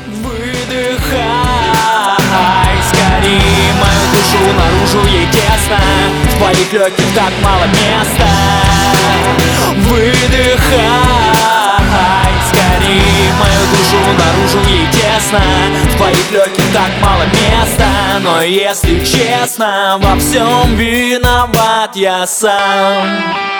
Выдыхай скорее мою душу наружу, ей тесно. В твоих легких так мало места. Выдыхай скорее мою душу наружу, ей тесно. В твоих легких так мало места. Но если честно, во всем виноват я сам.